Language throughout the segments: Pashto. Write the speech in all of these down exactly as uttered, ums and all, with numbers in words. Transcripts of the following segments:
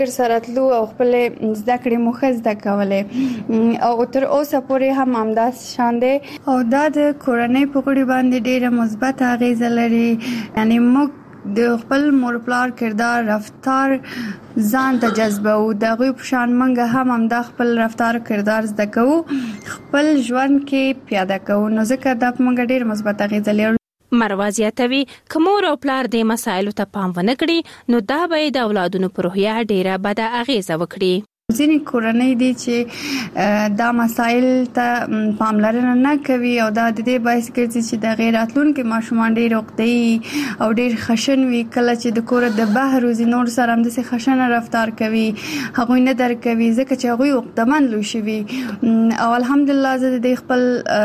سراتلو او خپل زده کړې مخه زده کولې او تر اوسه پورې هم همداس شان دي او دا د کورنۍ په غړي باندې ډېره مثبت اغیزه لري. یعنی موږ د خپل مور پلار کردار رفتار ځان ته جذبو دغه په شان منګه هم هم د خپل رفتار کردار زده کوو خپل ژوند کې پیاده کوو نو ځکه دا موږ ډېر مثبت اغیزه لري. مروه زیاتوي که مور او پلار د مسایلو ته پام ونه کړي نو دا به د اولادونو پر روحیه ډیره بده اغیزه وکړي. ځینې کورنۍ دي چې دا مسایل ته پاملرنه نه کوي او دا د دې باعث ګرځي چې د غیر راتلونکي ماشومان ډېر عقده‌ای او ډېر خشن وي. کله چې د کور د بهر وزي نور سره هم داسې خشنه رفتار کوي هغوی نه درک کوي ځکه چې هغوی عقده‌مند لوی شوي او الحمدلله زه د خپل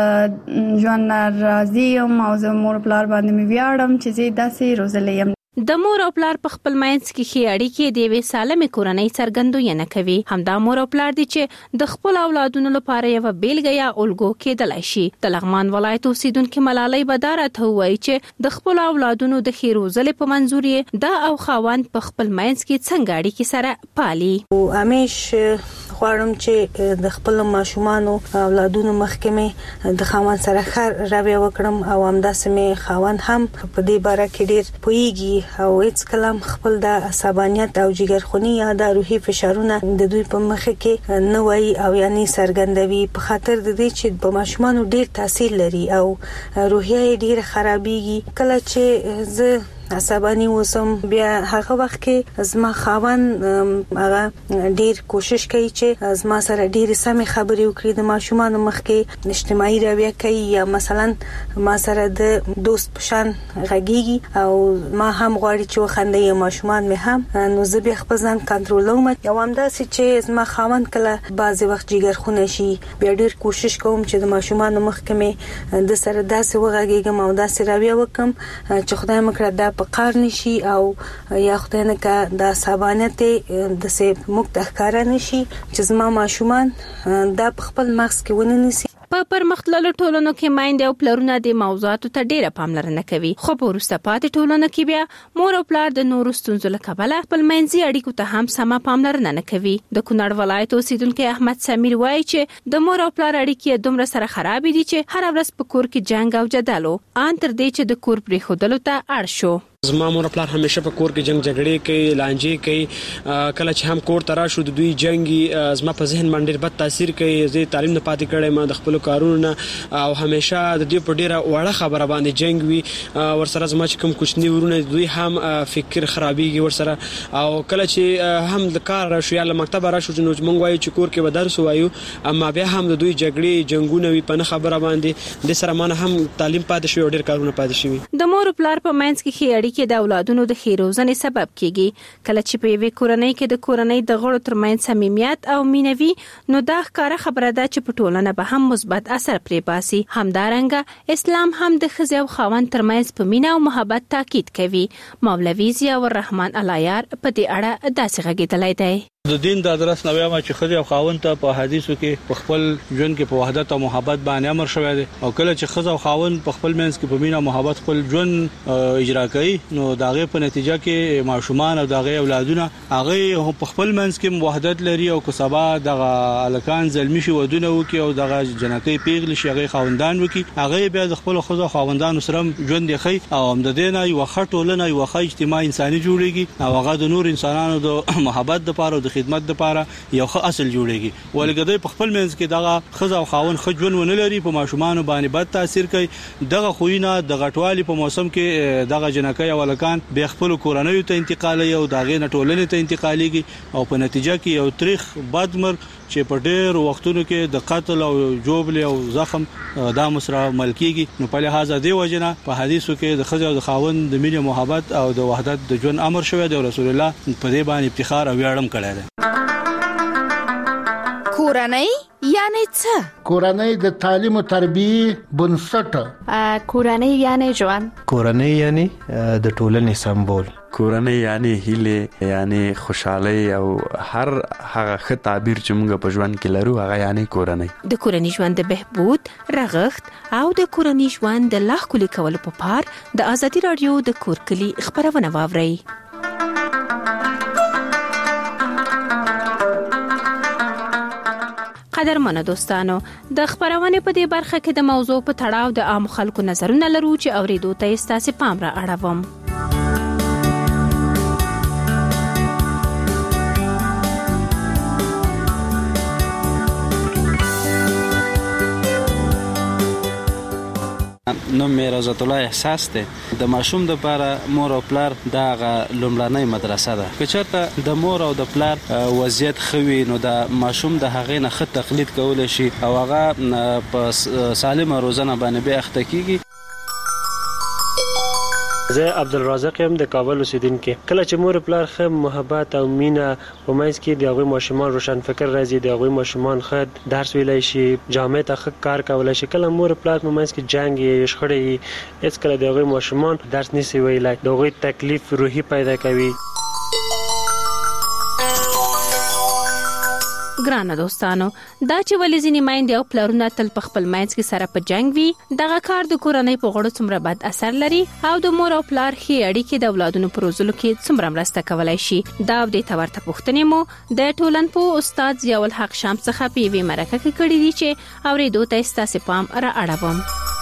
ژوند راضي یم او زه مور پلار باندې مې ویاړم چې زه داسې روزلې یم. د مور او پلار په خپل مینځ کې ښې اړیکې د یوې سالمې کورنۍ څرګندونه کوي. همدا مور او پلار دي چې د خپل اولادونو لپاره یو بیلګه یا الګو کېدلای شي. د لغمان ولایت اوسیدونکو ملالۍ بداره ته وایي چې د خپل اولادونو د ښې روزلې په منظور یې دا او خاوند په خپل مینځ کې څنګه اړیکې سره پالي. او همیش غواړم چې د خپل ماشومان او اولادونو مخکمه د خاوند سره ښه رویه وکړم او همداسې مې خاوند هم په دې باره کې ډېر پوهیږي او هیڅ کلام خپل د عصبانیت او جګرخونی یا د روحي فشارونه د دوی په مخ کې نه وایي او یعنی سرګندوي په خاطر د دې چې په ماشومان ډېر تاثیر لري او روحیه ډېر خرابېږي. کله چې زه عصبانی وسم بیا هغه وخت کې زما خاوند هغه ډیر کوشش کوي چې زما سره ډیر سم خبرې وکړي د ماشومان مخ کې اجتماعي رویه کوي یا مثلا ما سره د دوست پشان غږیږي او ما هم غواړي چې وخندې ماشومان مې هم نو زه بیا خپل ځان کنټرولوم یو همداسې چې زما خاوند کله بعضی وخت جګرخونه شي بیا ډیر کوشش کوم چې د ماشومان مخ کې د سره داسې وغږیږم او داسې رویه وکم چې خدای مکړه دا په قار نشي او یا خدای نه کا د عصبانیت د سه مکت ښکارا نشي چې زما ماشومان دا په خپل مغز کې ونه نسی. په پرمختللو ټولنو کې مایندې او پلرونه د موضوعاتو ته ډیره پاملرنه کوي خو په وروسته پاتې ټولنو کې بیا مور او پلار د نورو ستونزو له کبله خپل منځي اړیکو ته هم سمه پاملرنه نه کوي. د کونړ ولایت اوسیدونکو احمد سمیر وایي چې د مور او پلار اړیکې دومره سره خراب دي چې هر ورځ په کور کې جنگ او جدل ان تر دې چې د کور پرې خودلو ته اړ شو. زما مور پلار همیشه په کور کې جنگ جګړې کوي لانجې کوي کله چې هم کور ترا شو د دوی جنگي زما په ذهن باندې بد تاثیر کوي. زه تعلیم نه پاتې کړم ما د خپل کارونو او همیشه د دې په ډیره وړه خبره باندې جنگ وي ورسره زما چې کوم کوچنی ورونه دوی هم فکر خرابېږي ورسره او کله چې هم د کار راشو یا له مکتب راشو نو موږ وایو چې کور کې به درس وایو اما بیا هم د دوی جګړې جنگونه وي په خبره باندې د سره مانه هم تعلیم پاتې شو ډیر کارونه پاتې شوی. د مور پلار په منځ کې خې اړیکې د اولادونو د خیروزنې سبب کیږي. کله چې په یوې کورنۍ کې د کورنۍ د غړو ترمنځ صمیمیت او مینوي نو دا ښکاره خبره ده چې په ټولنه به هم مثبت اثر پرې باسي. همدارنګه اسلام هم د ښځې او خاوند ترمنځ په مینه او محبت تاکید کوي. مولوي ضیاء الرحمن العیار په دې اړه داسې غږېدلی دی. د دین د ادرس نو وایم چې خځه او خاوند ته په حدیثو کې په خپل ژوند کې په وحدت او محبت باندې امر شوی دی او کله چې خځه او خاوند په خپل منځ کې په مینه او محبت خپل ژوند اجرا کوي نو داغه په نتیجه کې ماشومان او داغه اولادونه هغه په خپل منځ کې وحدت لري او که سبا دغه الکان زلمی شي ودونه وکي او دغه جنکې پیغل شي هغه خاوندان وکي هغه بیا د خپل خځه خاوندانو سره ژوند دی خي او هم د دینه یو خټولنه یو خې اجتماع انساني جوړيږي او هغه د نور انسانانو د محبت لپاره د خدمت لپاره یو ښه اصل جوړيږي. ولګدې په خپل منځ کې دغه خزه او خاون خجون ونه لري په ماشومان باندې بد تاثیر کوي. دغه خوینه د غټوالي په موسم کې دغه جنکې او لکان به خپل کورنۍ ته انتقالي او دغه نټولنې ته انتقاليږي او په نتیجه کې یو تاریخ بدمر چې په ډېر وختونو کې د قتل او جوبل او زخم د مسره ملکیږي. نو په لحاظ دی وجنه په حدیثو کې د خزه او د خاون د مینې محبت او د وحدت د ژوند امر شوی دی. رسول الله په دې باندې افتخار او ویاړم کړی دی. کورنۍ یعنی څه؟ کورنۍ د تعلیم او تربیه بنسټ. کورنۍ یعنی ژوند. کورنۍ یعنی د ټولنې سمبول. کورنۍ یعنی هیله یعنی خوشحالي او هر هغه ښه تعبیر چې موږ په ژوند کې لرو هغه یعنی کورنۍ. د کورنۍ ژوند د بهبود رغښت او د کورنۍ ژوند د لا ښکلي کولو په پار د ازادي رادیو د کور کلی خبرونه واورئ. قدرمنو دوستانو د خبرونه په دې برخه کې د موضوع په تړاو د عام خلکو نظرونه لرو چې اوریدو ته ستاسو پام را اړوم. نو مې رضات الله احساس ته د ماشوم د لپاره مور او پلار دغه لومړنۍ مدرسه ده. که چېرته د مور او د پلار وضعیت خوي نو د ماشوم د هغې نه ښه تقلید کولی شي او هغه په سالمه روزنه باندې بیا اخته کیږي. زه عبدالرزاق یم د کابل اوسیدونکی. کله چې مور پلار ښه محبت او مینه په منځ کې د هغوی ماشومان روشن فکر راځي، د هغوی ماشومان ښه درس ویلی شي، جامع ته ښه کار کولی شي. کله مور پلار په منځ کې جنګ یې شخړې هېڅکله د هغوی ماشومان درس نشي ویلی، د هغوی تکلیف روحي پیدا کوي. ګرانه دوستانو، دا چې ولې ځینې میندې او پلارونه تل په خپل منځ کې سره په جنگ وي، دغه کار د کورنۍ په غړو څومره بد اثر لري او د مور او پلار ښې اړیکې د اولادونو په روزلو کې څومره مرسته کولای شي. دا د دې ورته پوښتنې مو د ټولنپوه استاد ضیاء الحق شام څخه په یوې مرکه کې کړې دي چې اورېدو ته ستاسو پام را اړوم.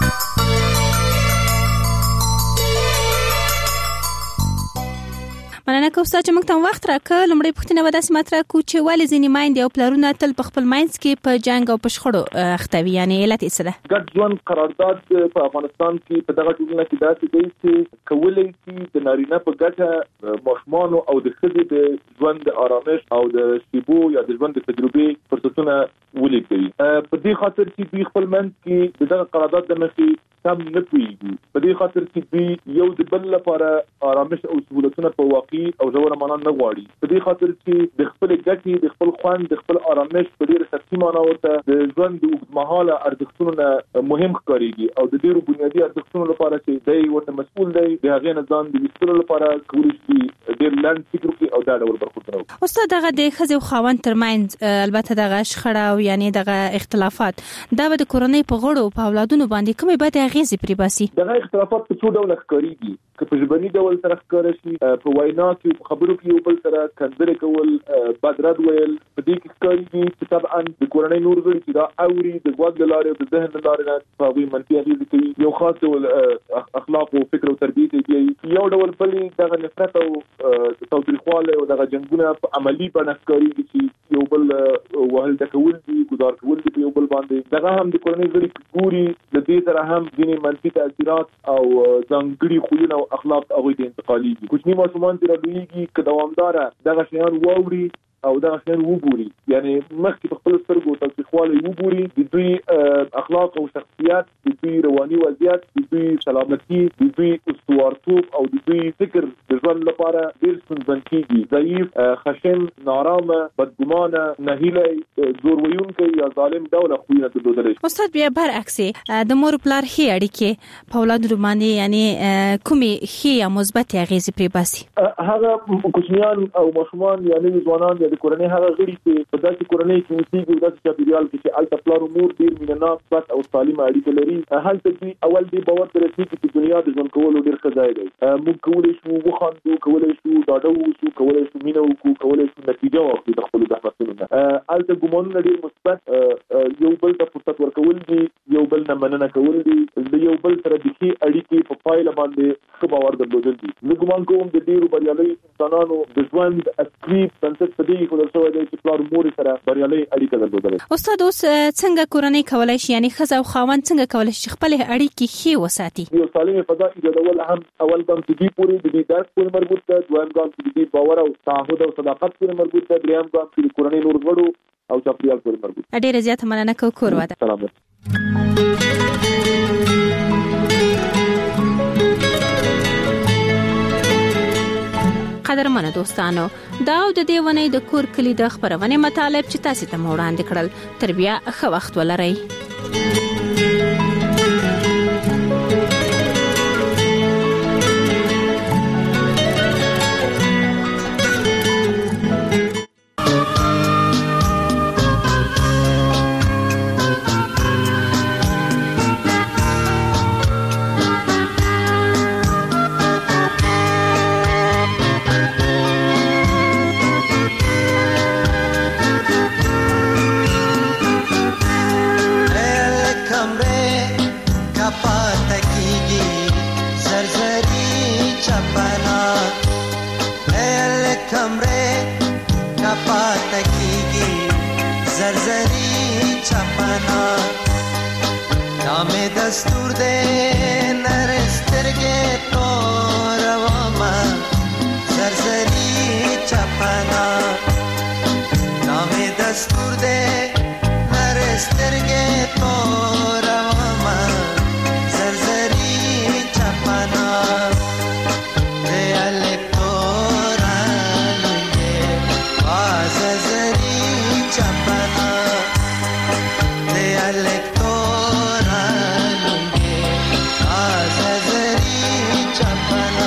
مننه کوم چې موږ ته وخت راکړ. لومړی پوښتنه به داسې مطرح کړو چې ولې ځینې میندې او پلارونه تل په خپل منځ کې په جنګ او په شخړو اخته وي، یعنې علت یې څه ده؟ ګډ ژوند قرارداد په افغانستان کې په دغه ټولنه کې داسې دی چې کولی شي د نارینه په ګټه ماشومان او د ښځې د ژوند د آرامش او د شیبو یا د ژوند د تجربې فرصتونه ولیکوي. په دې خاطر چې دوی خپل منځ کې د دغه قرارداد د مخې سم نه پوهېږي. په دې خاطر چې دوی یو د بل لپاره آرامش او سهولتونه په واقعي او ژوره معنا نه غواړي. په دې خاطر چې د خپل ګټې، د خپل خوند، د خپل آرامش په ډېره سطحي معنا ورته د ژوند د اوږدمهاله ارزښتونو نه مهم ښکارېږي او د ډېرو بنیادي ارزښتونو لپاره چې دی ورته مسؤل دی، د هغې نه ځان د ویستلو لپاره کولی شي ډېر لنډ فکر وکړي او دا ډول برخوردونه وکړي. استاد، دغه د ښځې او خاوند ترمنځ البته دغه شخړه او یعنې دغه اختلافات دا به د کورنۍ په غړو په اولادونو باندې کومې بدې اغېزې پرې باسي؟ دغه اختلافات په څو ډوله ښکارېږي. که په ژبني ډول سره ښکاره شي، په وینا کې په خبرو کې یو بل سره کنځلې کول، بد رد ویل، په دې کې ښکارېږي چې طبعا د کورنۍ نور غړي چې دا اوري د غوږ له لارې او د ذهن له لارې نه په هغوی منفي اغېزې کوي. یو خاص ډول اخلاق او فکر او تربیت یې کوي. یو ډول بلې دغه نفرت او تاوتریخوالی او دغه جنګونه په عملي بڼه ښکارېږي چې یو بل وهل ډکول دي، ګزار کول دي په یو بل باندې. دغه هم د کورنۍ غړي ګوري، د دې سره هم ځینې منفي تاثیرات او ځانګړي خویونه او اخلاق هغوی ته انتقالېږي. کوچني ماشومان چې رالویږي که دوامداره دغه شیان واوري او دغه شیان وګوري، یعنې مخکې په خپلو سترګو تاوتریخوالی وګوري، د دوی اخلاق او شخصیت، د دوی رواني وضعیت، د دوی سلامتي، د دوی استوارتوب او د دوی فکر د ژوند لپاره ډېر ستونزمن کېږي. ضعیف، خشن، نارامه، بدګمانه، نهیلی، زور ویونکی یا ظالم ډوله خویونه درلودلی شي. استاد، بیا برعکس د مور پلار ښې اړیکې په اولادو باندې یعنې کومې ښې یا مثبتې اغېزې پرې باسي؟ هغه کوچنیان او ماشومان یا نوي ځوانان د کورنۍ هغه غړي چې په داسې کورنۍ کې اوسېږي او داسې چاپېریال کې چې هلته پلار او مور ډېر مینهناک، پت او سالمه اړیکه لري، هلته دوی اول دې باور ته رسېږي چې دنیا د ژوند کولو ډېر ښه ځای دی. موږ کولی شو وخاندو، کولی شو ډاډه واوسو، کولی شو مینه وکړو، کولی شو نتیجه واخلو د خپلو زحمتونو نه. هلته ګمانونه ډېر مثبت، یو بل ته فرصت ورکول دي، یو بل نه مننه کول دي، د یو بل سره د ښې اړیکې په پایله باندې ښه باور درلودل دي. زه ګمان کوم د ډېرو بریالیو انسانانو د ژوند اصلي بنسټ په دې خدای شوی دی چې پلار مور سره بریالۍ اړیکه درلودل. استاد، اوس څنګه کورنۍ کولای شي، یعنې ښځه او خاوند څنګه کولای شي خپل اړیکې ښې وساتي؟ یو سالمه فضا ایجادول هم اول ګام چې دې پورې د دې درس پورې مربوط ده، دویم ګام چې دې باور او تعهد او صداقت پورې مربوط ده، دریم ګام چې د کورنۍ نور غړو او چاپېریال پورې مربوط ده. ډېره زیاته مننه کوم. کور واده. سلامت. قدرمنو دوستانو، دا او د دې ونې د کور کلی د خبرونې مطالب چې تاسو ته وړاندې کړل. تر بیا ښه وخت ولرئ. زرزری چپنا نام دستور دے نرستر کے تو رواما زرزری چپنا نام دستور دے نرستر کے تو رواما زرزری چپنا دے الکتورا لنگے باز زرزری چپنا دے الکتورا لنگے باز زرزری چپنا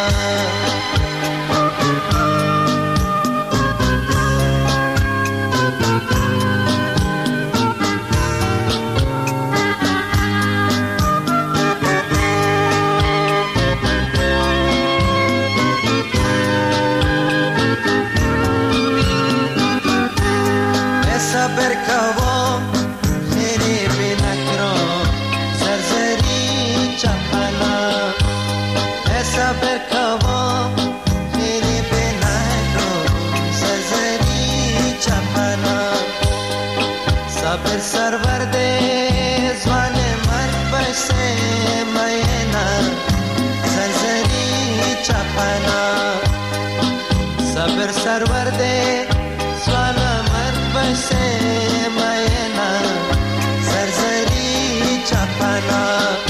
صبر کوا خیری بی نکرو زرزری چپنا اے صبر کوا خیری بی نکرو زرزری چپنا صبر سرور دے زوان مرگ بسے مینا زرزری چپنا صبر سرور دے زوان से मैना सरसरी चपना